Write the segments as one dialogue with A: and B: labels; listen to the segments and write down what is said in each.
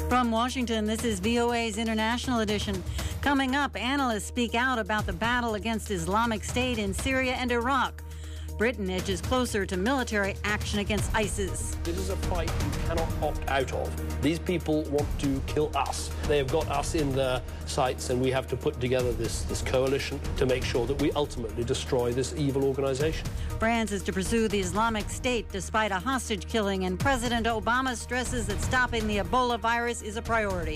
A: From Washington, this is VOA's International Edition. Coming up, analysts speak out about the battle against Islamic State in Syria and Iraq. Britain edges closer to military action against ISIS.
B: This is a fight you cannot opt out of. These people want to kill us. They have got us in their sights, and we have to put together this coalition to make sure that we ultimately destroy this evil organization.
A: France is to pursue the Islamic State despite a hostage killing, and President Obama stresses that stopping the Ebola virus is a priority.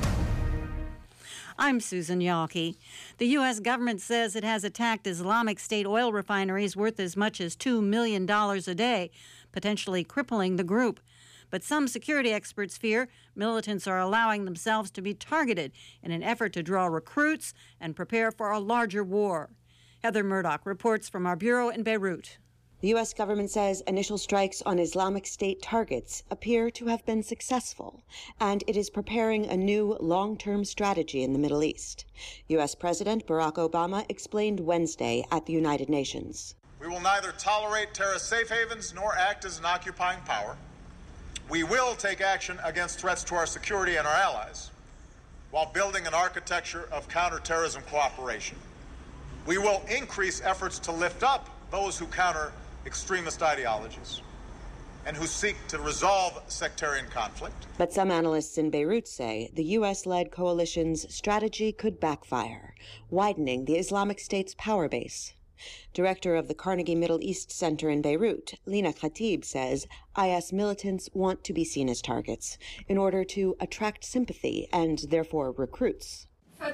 A: I'm Susan Yawkey. The U.S. government says it has attacked Islamic State oil refineries worth as much as $2 million a day, potentially crippling the group. But some security experts fear militants are allowing themselves to be targeted in an effort to draw recruits and prepare for a larger war. Heather Murdoch reports from our bureau in Beirut.
C: The U.S. government says initial strikes on Islamic State targets appear to have been successful, and it is preparing a new long-term strategy in the Middle East. U.S. President Barack Obama explained Wednesday at the United Nations.
D: We will neither tolerate terrorist safe havens nor act as an occupying power. We will take action against threats to our security and our allies, while building an architecture of counterterrorism cooperation. We will increase efforts to lift up those who counter extremist ideologies and who seek to resolve sectarian conflict.
C: But some analysts in Beirut say the U.S.-led coalition's strategy could backfire, widening the Islamic State's power base. Director of the Carnegie Middle East Center in Beirut, Lina Khatib, says IS militants want to be seen as targets in order to attract sympathy and therefore recruits.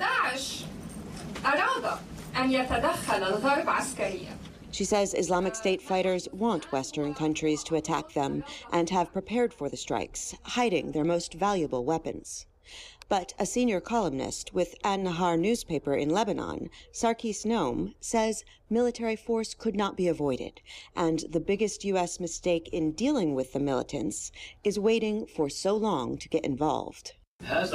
C: She says Islamic State fighters want Western countries to attack them and have prepared for the strikes, hiding their most valuable weapons. But a senior columnist with An-Nahar newspaper in Lebanon, Sarkis Noam, says military force could not be avoided, and the biggest U.S. mistake in dealing with the militants is waiting for so long to get involved. He says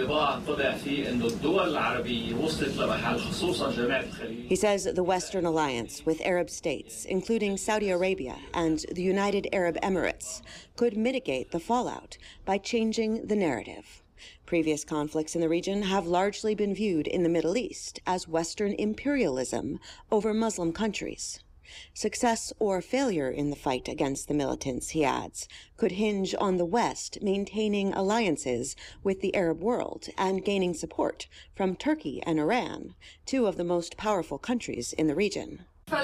C: the Western alliance with Arab states, including Saudi Arabia and the United Arab Emirates, could mitigate the fallout by changing the narrative. Previous conflicts in the region have largely been viewed in the Middle East as Western imperialism over Muslim countries. Success or failure in the fight against the militants, he adds, could hinge on the West maintaining alliances with the Arab world and gaining support from Turkey and Iran, two of the most powerful countries in the region.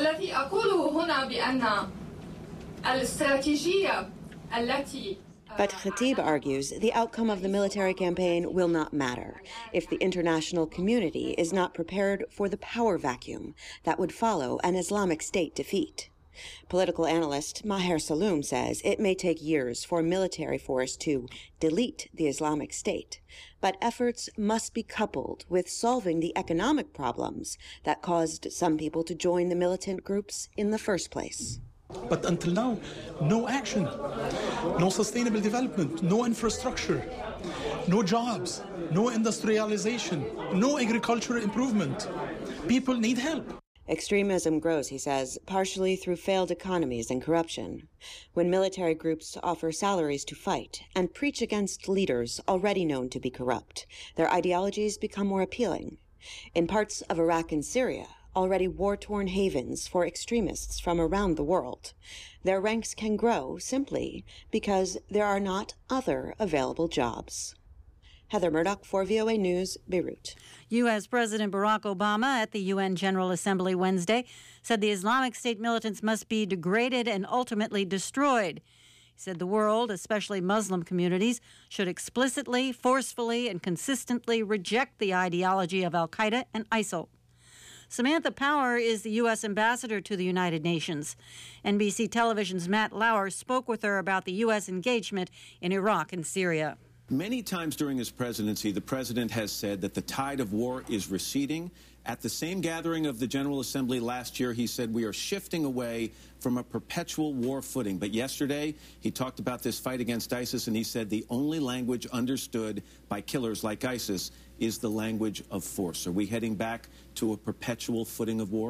C: But Khatib argues the outcome of the military campaign will not matter if the international community is not prepared for the power vacuum that would follow an Islamic State defeat. Political analyst Maher Saloom says it may take years for military force to delete the Islamic State, but efforts must be coupled with solving the economic problems that caused some people to join the militant groups in the first place.
E: But until now, no action, no sustainable development, no infrastructure, no jobs, no industrialization, no agricultural improvement. People need help.
C: Extremism grows, he says, partially through failed economies and corruption. When military groups offer salaries to fight and preach against leaders already known to be corrupt, their ideologies become more appealing. In parts of Iraq and Syria, already war-torn havens for extremists from around the world, their ranks can grow simply because there are not other available jobs. Heather Murdoch for VOA News, Beirut.
A: U.S. President Barack Obama at the UN General Assembly Wednesday said the Islamic State militants must be degraded and ultimately destroyed. He said the world, especially Muslim communities, should explicitly, forcefully, and consistently reject the ideology of al-Qaeda and ISIL. Samantha Power is the U.S. ambassador to the United Nations. NBC Television's Matt Lauer spoke with her about the U.S. engagement in Iraq and Syria.
F: Many times during his presidency, the president has said that the tide of war is receding. At the same gathering of the General Assembly last year, he said we are shifting away from a perpetual war footing. But yesterday, he talked about this fight against ISIS, and he said the only language understood by killers like ISIS is the language of force. Are we heading back to a perpetual footing of war?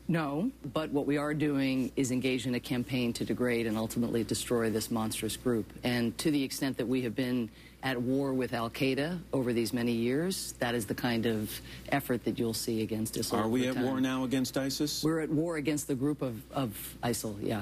G: No, but what we are doing is engage in a campaign to degrade and ultimately destroy this monstrous group. And to the extent that we have been at war with al-Qaeda over these many years, that is the kind of effort that you'll see against ISIL.
F: Are we at war now against ISIS?
G: We're at war against the group of ISIL, yeah.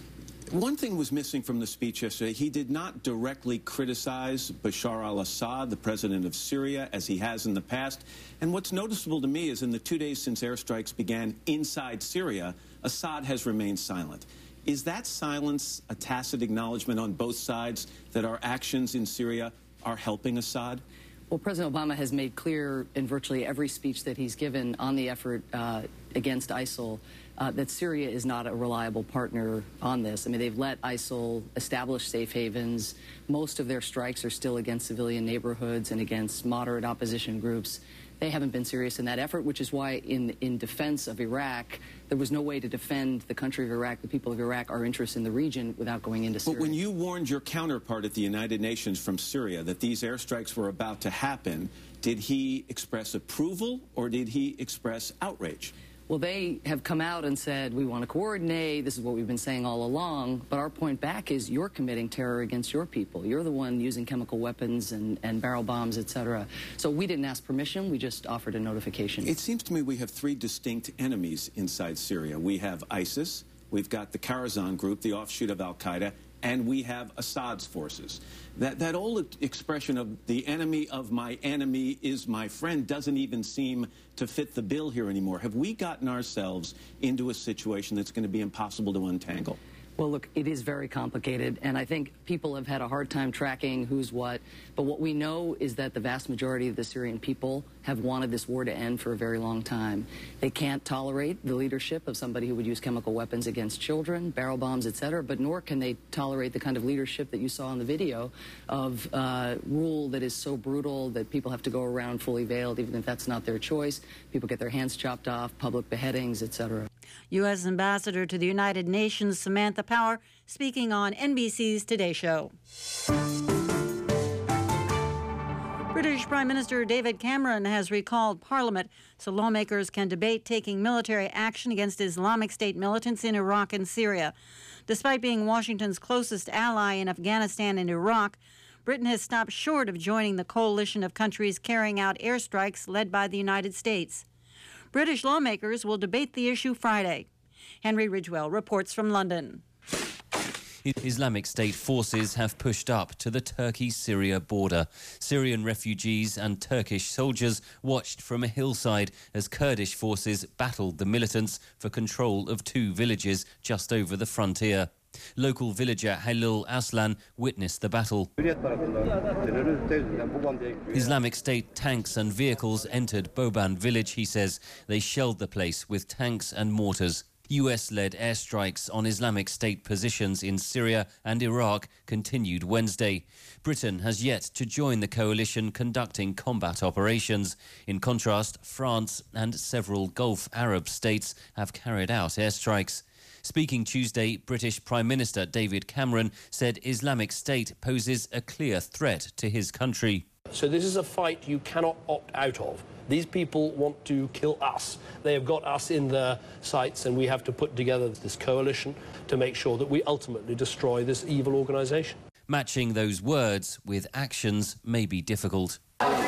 F: One thing was missing from the speech yesterday. He did not directly criticize Bashar al-Assad, the president of Syria, as he has in the past. And what's noticeable to me is in the 2 days since airstrikes began inside Syria, Assad has remained silent. Is that silence a tacit acknowledgement on both sides that our actions in Syria are helping Assad?
G: Well, President Obama has made clear in virtually every speech that he's given on the effort against ISIL that Syria is not a reliable partner on this. I mean, they've let ISIL establish safe havens. Most of their strikes are still against civilian neighborhoods and against moderate opposition groups. They haven't been serious in that effort, which is why in defense of Iraq, there was no way to defend the country of Iraq, the people of Iraq, our interests in the region without going into Syria.
F: But when you warned your counterpart at the United Nations from Syria that these airstrikes were about to happen, did he express approval or did he express outrage?
G: Well, they have come out and said, we want to coordinate. This is what we've been saying all along. But our point back is you're committing terror against your people. You're the one using chemical weapons and barrel bombs, et cetera. So we didn't ask permission. We just offered a notification.
F: It seems to me we have three distinct enemies inside Syria. We have ISIS, we've got the Khorasan group, the offshoot of al-Qaeda, and we have Assad's forces. That old expression of the enemy of my enemy is my friend doesn't even seem to fit the bill here anymore. Have we gotten ourselves into a situation that's going to be impossible to untangle?
G: Well, look, it is very complicated, and I think people have had a hard time tracking who's what. But what we know is that the vast majority of the Syrian people have wanted this war to end for a very long time. They can't tolerate the leadership of somebody who would use chemical weapons against children, barrel bombs, et cetera, but nor can they tolerate the kind of leadership that you saw in the video of rule that is so brutal that people have to go around fully veiled, even if that's not their choice. People get their hands chopped off, public beheadings, et cetera.
A: U.S. Ambassador to the United Nations Samantha Power speaking on NBC's Today Show. British Prime Minister David Cameron has recalled Parliament so lawmakers can debate taking military action against Islamic State militants in Iraq and Syria. Despite being Washington's closest ally in Afghanistan and Iraq, Britain has stopped short of joining the coalition of countries carrying out airstrikes led by the United States. British lawmakers will debate the issue Friday. Henry Ridgewell reports from London.
H: Islamic State forces have pushed up to the Turkey-Syria border. Syrian refugees and Turkish soldiers watched from a hillside as Kurdish forces battled the militants for control of two villages just over the frontier. Local villager Halil Aslan witnessed the battle. Islamic State tanks and vehicles entered Boban village, he says. They shelled the place with tanks and mortars. US-led airstrikes on Islamic State positions in Syria and Iraq continued Wednesday. Britain has yet to join the coalition conducting combat operations. In contrast, France and several Gulf Arab states have carried out airstrikes. Speaking Tuesday, British Prime Minister David Cameron said Islamic State poses a clear threat to his country.
B: So this is a fight you cannot opt out of. These people want to kill us. They have got us in their sights, and we have to put together this coalition to make sure that we ultimately destroy this evil organisation.
H: Matching those words with actions may be difficult.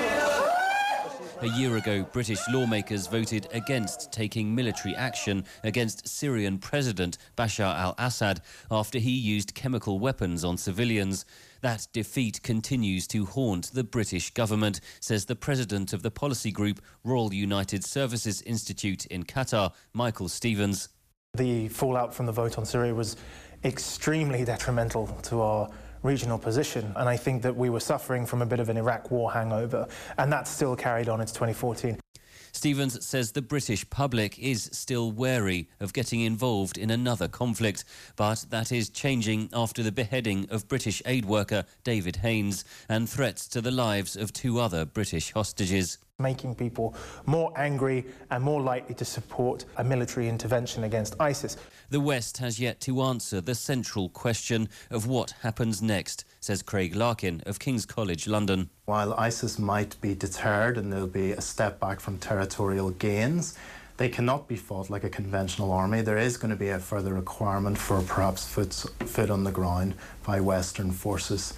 H: A year ago, British lawmakers voted against taking military action against Syrian President Bashar al-Assad after he used chemical weapons on civilians. That defeat continues to haunt the British government, says the president of the policy group Royal United Services Institute in Qatar, Michael Stevens.
I: The fallout from the vote on Syria was extremely detrimental to our regional position, and I think that we were suffering from a bit of an Iraq war hangover, and that's still carried on into 2014.
H: Stevens says the British public is still wary of getting involved in another conflict, but that is changing after the beheading of British aid worker David Haines and threats to the lives of two other British hostages.
I: Making people more angry and more likely to support a military intervention against ISIS.
H: The West has yet to answer the central question of what happens next, says Craig Larkin of King's College London.
J: While ISIS might be deterred and there'll be a step back from territorial gains,
I: They cannot be fought like a conventional army. There is going to be a further requirement for perhaps foot on the ground by Western forces.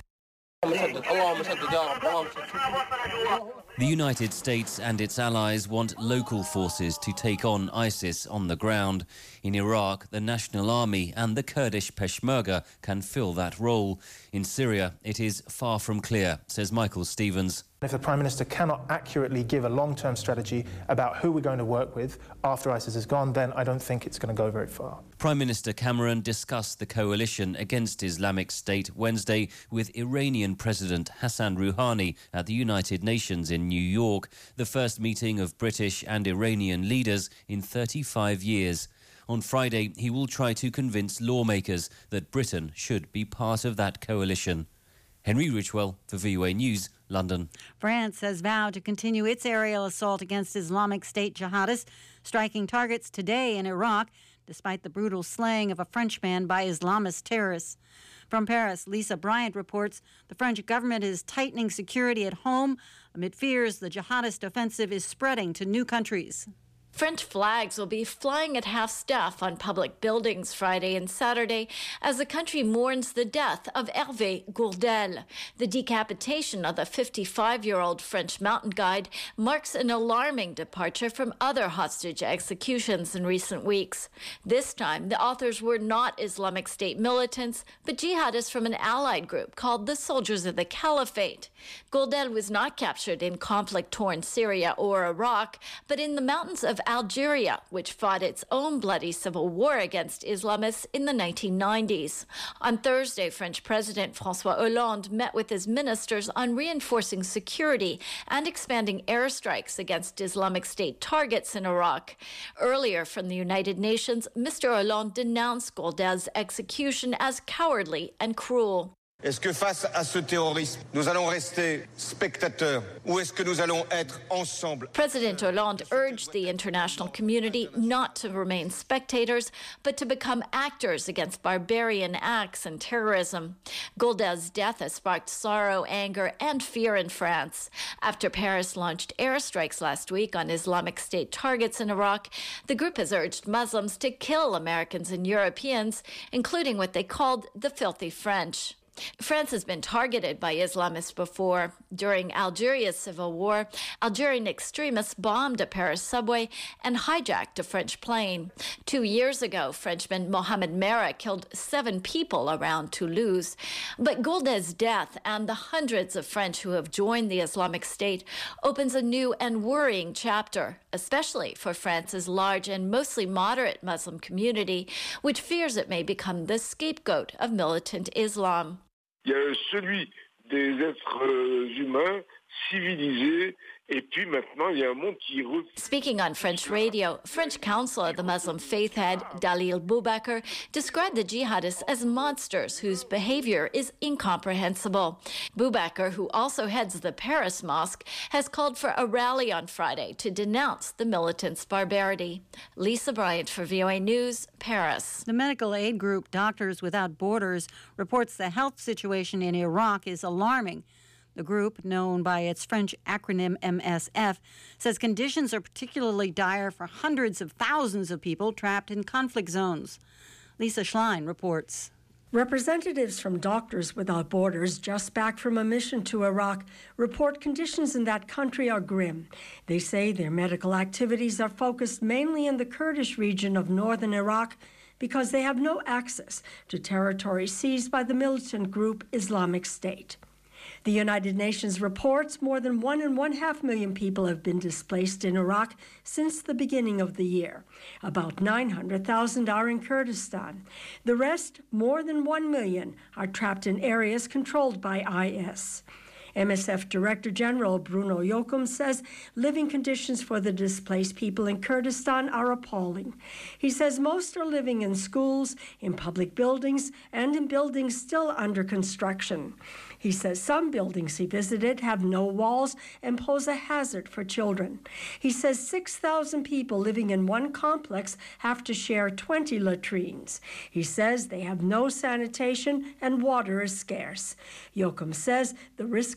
H: The United States and its allies want local forces to take on ISIS on the ground. In Iraq, the National Army and the Kurdish Peshmerga can fill that role. In Syria, it is far from clear, says Michael Stevens.
I: If the Prime Minister cannot accurately give a long-term strategy about who we're going to work with after ISIS is gone, then I don't think it's going to go very far.
H: Prime Minister Cameron discussed the coalition against Islamic State Wednesday with Iranian President Hassan Rouhani at the United Nations in New York, the first meeting of British and Iranian leaders in 35 years. On Friday, he will try to convince lawmakers that Britain should be part of that coalition. Henry Richwell for VOA News, London.
A: France has vowed to continue its aerial assault against Islamic State jihadists, striking targets today in Iraq, despite the brutal slaying of a Frenchman by Islamist terrorists. From Paris, Lisa Bryant reports the French government is tightening security at home amid fears the jihadist offensive is spreading to new countries.
J: French flags will be flying at half-staff on public buildings Friday and Saturday as the country mourns the death of Hervé Gourdel. The decapitation of the 55-year-old French mountain guide marks an alarming departure from other hostage executions in recent weeks. This time, the authors were not Islamic State militants, but jihadists from an allied group called the Soldiers of the Caliphate. Gourdel was not captured in conflict-torn Syria or Iraq, but in the mountains of Algeria, which fought its own bloody civil war against Islamists in the 1990s. On Thursday, French President François Hollande met with his ministers on reinforcing security and expanding airstrikes against Islamic State targets in Iraq. Earlier, from the United Nations, Mr. Hollande denounced Gourdel's execution as cowardly and cruel.
K: Est-ce que face à ce terrorisme, nous allons rester spectateurs ou est-ce que nous allons être ensemble?
J: President Hollande urged the international community not to remain spectators, but to become actors against barbarian acts and terrorism. Gourdel's death has sparked sorrow, anger, and fear in France. After Paris launched airstrikes last week on Islamic State targets in Iraq, the group has urged Muslims to kill Americans and Europeans, including what they called the filthy French. France has been targeted by Islamists before. During Algeria's civil war, Algerian extremists bombed a Paris subway and hijacked a French plane. 2 years ago, Frenchman Mohamed Merah killed 7 people around Toulouse. But Gourdel's death and the hundreds of French who have joined the Islamic State opens a new and worrying chapter, especially for France's large and mostly moderate Muslim community, which fears it may become the scapegoat of militant Islam.
L: Il y a celui des êtres humains civilisés, et puis maintenant il y a un monde qui...
J: Speaking on French radio, French counsel of the Muslim faith head Dalil Boubaker described the jihadists as monsters whose behavior is incomprehensible. Boubaker, who also heads the Paris Mosque, has called for a rally on Friday to denounce the militants' barbarity. Lisa Bryant for VOA News, Paris.
A: The medical aid group Doctors Without Borders reports the health situation in Iraq is alarming. The group, known by its French acronym MSF, says conditions are particularly dire for hundreds of thousands of people trapped in conflict zones. Lisa Schlein reports.
M: Representatives from Doctors Without Borders, just back from a mission to Iraq, report conditions in that country are grim. They say their medical activities are focused mainly in the Kurdish region of northern Iraq because they have no access to territory seized by the militant group Islamic State. The United Nations reports more than 1.5 million people have been displaced in Iraq since the beginning of the year. About 900,000 are in Kurdistan. The rest, more than 1 million, are trapped in areas controlled by IS. MSF Director General Bruno Jochum says living conditions for the displaced people in Kurdistan are appalling. He says most are living in schools, in public buildings, and in buildings still under construction. He says some buildings he visited have no walls and pose a hazard for children. He says 6,000 people living in one complex have to share 20 latrines. He says they have no sanitation and water is scarce. Jochum says the risk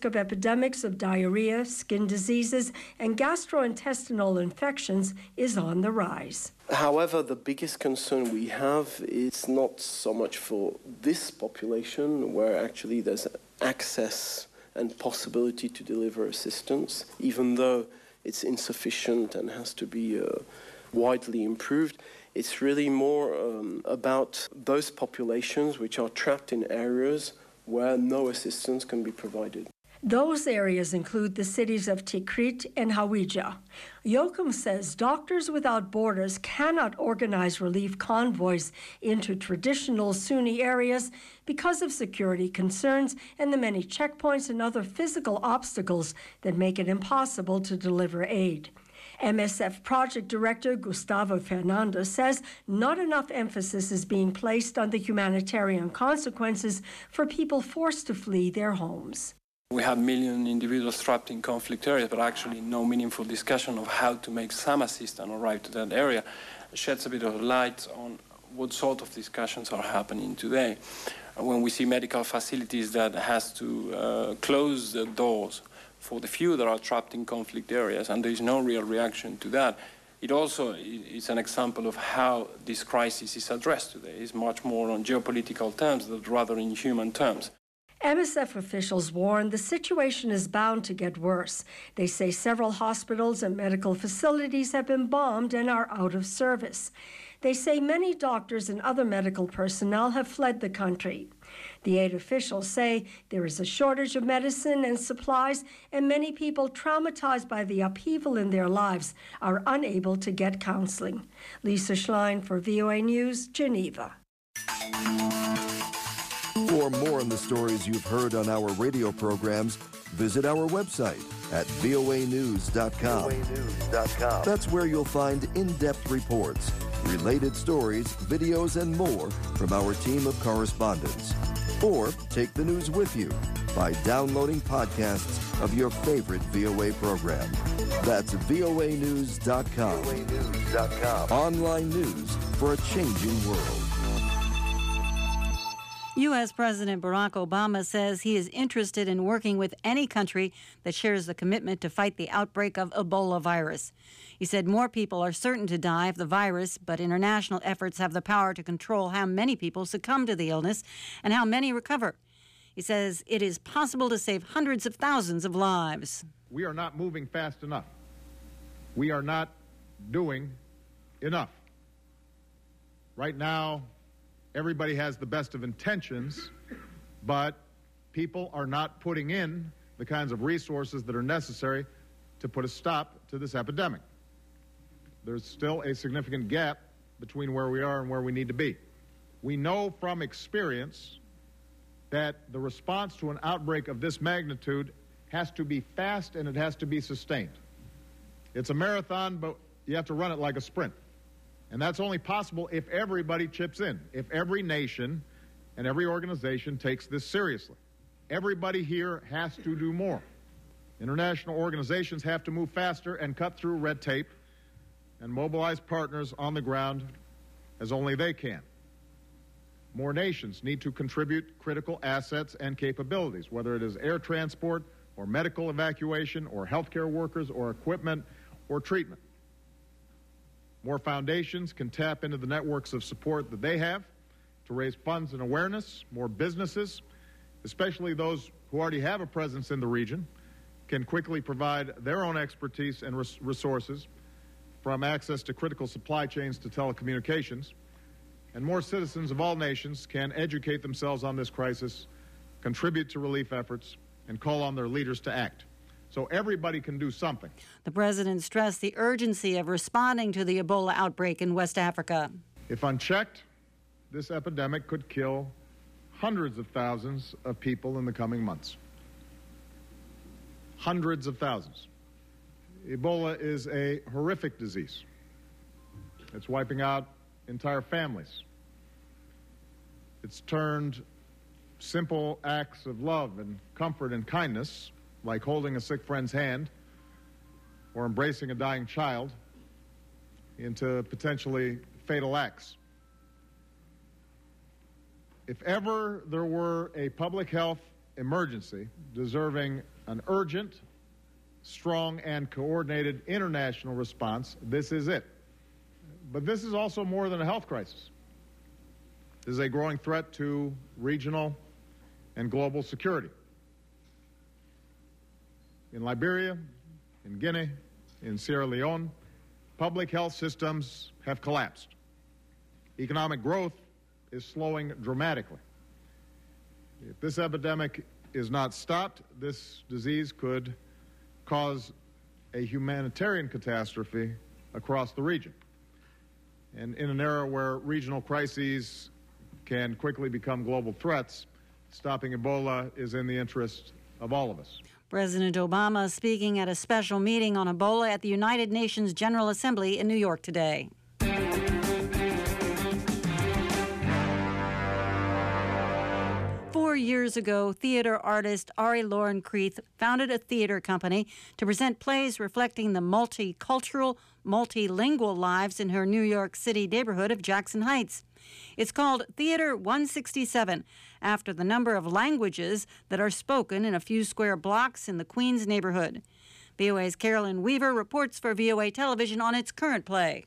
M: risk of epidemics of diarrhea, skin diseases, and gastrointestinal infections is on the rise.
N: However, the biggest concern we have is not so much for this population, where actually there's access and possibility to deliver assistance, even though it's insufficient and has to be widely improved. It's really more about those populations which are trapped in areas where no assistance can be provided.
M: Those areas include the cities of Tikrit and Hawija. Joachim says Doctors Without Borders cannot organize relief convoys into traditional Sunni areas because of security concerns and the many checkpoints and other physical obstacles that make it impossible to deliver aid. MSF Project Director Gustavo Fernandez says not enough emphasis is being placed on the humanitarian consequences for people forced to flee their homes.
O: We have million individuals trapped in conflict areas, but actually no meaningful discussion of how to make some assistance arrive to that area sheds a bit of light on what sort of discussions are happening today. When we see medical facilities that has to close the doors for the few that are trapped in conflict areas, and there is no real reaction to that, it also is an example of how this crisis is addressed today. It's much more on geopolitical terms rather in human terms.
M: MSF officials warn the situation is bound to get worse. They say several hospitals and medical facilities have been bombed and are out of service. They say many doctors and other medical personnel have fled the country. The aid officials say there is a shortage of medicine and supplies, and many people traumatized by the upheaval in their lives are unable to get counseling. Lisa Schlein for VOA News, Geneva.
P: For more on the stories you've heard on our radio programs, visit our website at voanews.com. That's where you'll find in-depth reports, related stories, videos, and more from our team of correspondents. Or take the news with you by downloading podcasts of your favorite VOA program. That's voanews.com. Online news for a changing world.
A: U.S. President Barack Obama says he is interested in working with any country that shares the commitment to fight the outbreak of Ebola virus. He said more people are certain to die of the virus, but international efforts have the power to control how many people succumb to the illness and how many recover. He says it is possible to save hundreds of thousands of lives.
Q: We are not moving fast enough. We are not doing enough. Right now, everybody has the best of intentions, but people are not putting in the kinds of resources that are necessary to put a stop to this epidemic. There's still a significant gap between where we are and where we need to be. We know from experience that the response to an outbreak of this magnitude has to be fast and it has to be sustained. It's a marathon, but you have to run it like a sprint. And that's only possible if everybody chips in, if every nation and every organization takes this seriously. Everybody here has to do more. International organizations have to move faster and cut through red tape and mobilize partners on the ground as only they can. More nations need to contribute critical assets and capabilities, whether it is air transport or medical evacuation or healthcare workers or equipment or treatment. More foundations can tap into the networks of support that they have to raise funds and awareness. More businesses, especially those who already have a presence in the region, can quickly provide their own expertise and resources, from access to critical supply chains to telecommunications. And more citizens of all nations can educate themselves on this crisis, contribute to relief efforts, and call on their leaders to act. So everybody can do something.
A: The president stressed the urgency of responding to the Ebola outbreak in West Africa.
Q: If unchecked, this epidemic could kill hundreds of thousands of people in the coming months. Hundreds of thousands. Ebola is a horrific disease. It's wiping out entire families. It's turned simple acts of love and comfort and kindness, like holding a sick friend's hand or embracing a dying child, into potentially fatal acts. If ever there were a public health emergency deserving an urgent, strong, and coordinated international response. This is it. But this is also more than a health crisis. This is a growing threat to regional and global security. In Liberia, in Guinea, in Sierra Leone, public health systems have collapsed. Economic growth is slowing dramatically. If this epidemic is not stopped, this disease could cause a humanitarian catastrophe across the region. And in an era where regional crises can quickly become global threats, stopping Ebola is in the interest of all of us.
A: President Obama speaking at a special meeting on Ebola at the United Nations General Assembly in New York today. 4 years ago, theater artist Ari Lauren Kreith founded a theater company to present plays reflecting the multicultural, multilingual lives in her New York City neighborhood of Jackson Heights. It's called Theater 167, after the number of languages that are spoken in a few square blocks in the Queens neighborhood. VOA's Carolyn Weaver reports for VOA Television on its current play.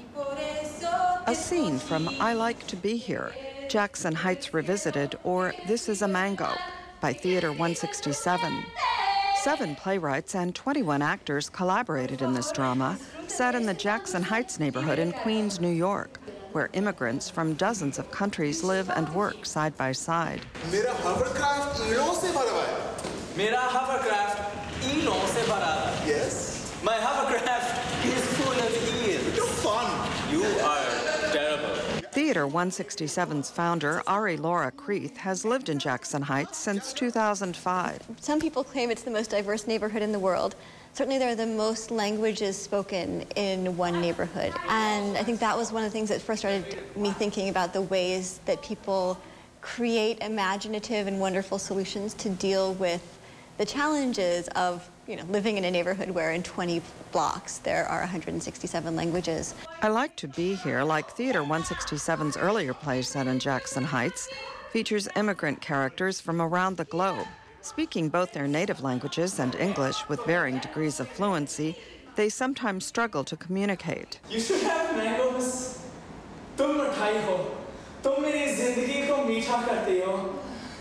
R: A scene from I Like to Be Here, Jackson Heights Revisited, or This is a Mango by Theater 167. 7 playwrights and 21 actors collaborated in this drama, set in the Jackson Heights neighborhood in Queens, New York, where immigrants from dozens of countries live and work side by side.
S: मेरा hovercraft ईंटों से भरा हुआ है. मेरा hovercraft ईंटों से भरा है. Yes. My hovercraft is full of eels. You're fun. You are terrible.
R: Theater 167's founder, Ari Laura Kreith, has lived in Jackson Heights since 2005.
T: Some people claim it's the most diverse neighborhood in the world. Certainly there are the most languages spoken in one neighborhood. And I think that was one of the things that first started me thinking about the ways that people create imaginative and wonderful solutions to deal with the challenges of, living in a neighborhood where in 20 blocks there are 167 languages.
R: I Like to Be Here, like Theater 167's earlier play set in Jackson Heights, features immigrant characters from around the globe. Speaking both their native languages and English with varying degrees of fluency, they sometimes struggle to communicate.
S: You should have mangoes. तुम मिठाई हो. तुम मेरी जिंदगी को मीठा करते हो.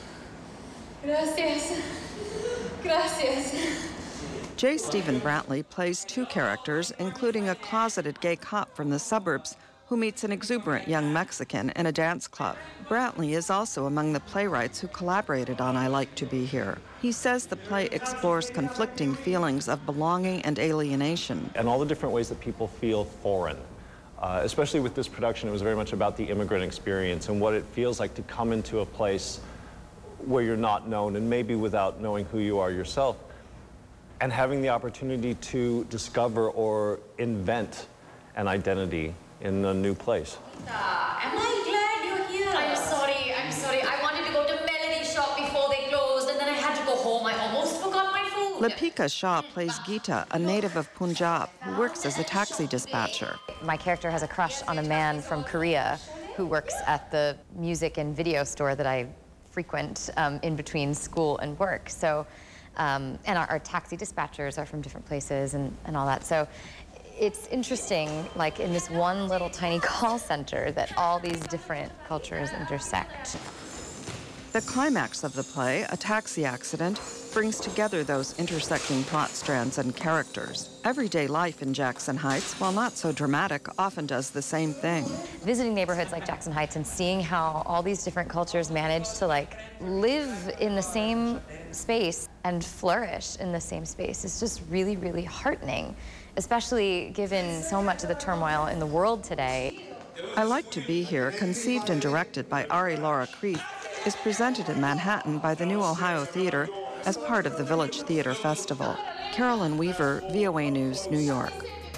S: Gracias. Gracias.
R: J. Stephen Brantley plays 2 characters, including a closeted gay cop from the suburbs who meets an exuberant young Mexican in a dance club. Brantley is also among the playwrights who collaborated on I Like to Be Here. He says the play explores conflicting feelings of belonging and alienation.
U: And all the different ways that people feel foreign. Especially with this production, it was very much about the immigrant experience and what it feels like to come into a place where you're not known, and maybe without knowing who you are yourself, and having the opportunity to discover or invent an identity in a new place.
V: Am I glad you're here? I'm sorry. I wanted to go to Melody Shop before they closed, and then I had to go home. I almost forgot my food.
R: Lapika Shah plays Geeta, a native of Punjab, who works as a taxi dispatcher.
W: My character has a crush on a man from Korea who works at the music and video store that I frequent in between school and work. So, and our taxi dispatchers are from different places and all that. So it's interesting, like in this one little tiny call center, that all these different cultures intersect.
R: The climax of the play, a taxi accident, brings together those intersecting plot strands and characters. Everyday life in Jackson Heights, while not so dramatic, often does the same thing.
W: Visiting neighborhoods like Jackson Heights and seeing how all these different cultures manage to live in the same space and flourish in the same space is just really, really heartening, especially given so much of the turmoil in the world today.
R: I Like to Be Here, conceived and directed by Ari Laura Kreith, is presented in Manhattan by the New Ohio Theater as part of the Village Theater Festival. Carolyn Weaver, VOA News, New York.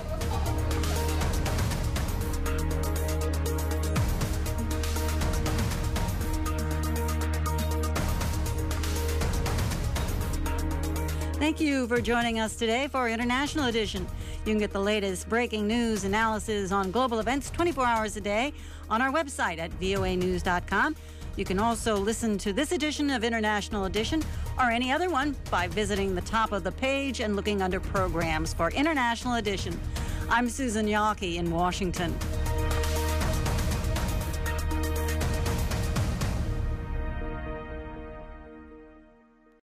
A: Thank you for joining us today for our International Edition. You can get the latest breaking news analysis on global events 24 hours a day on our website at voanews.com. You can also listen to this edition of International Edition or any other one by visiting the top of the page and looking under Programs for International Edition. I'm Susan Yawkey in Washington.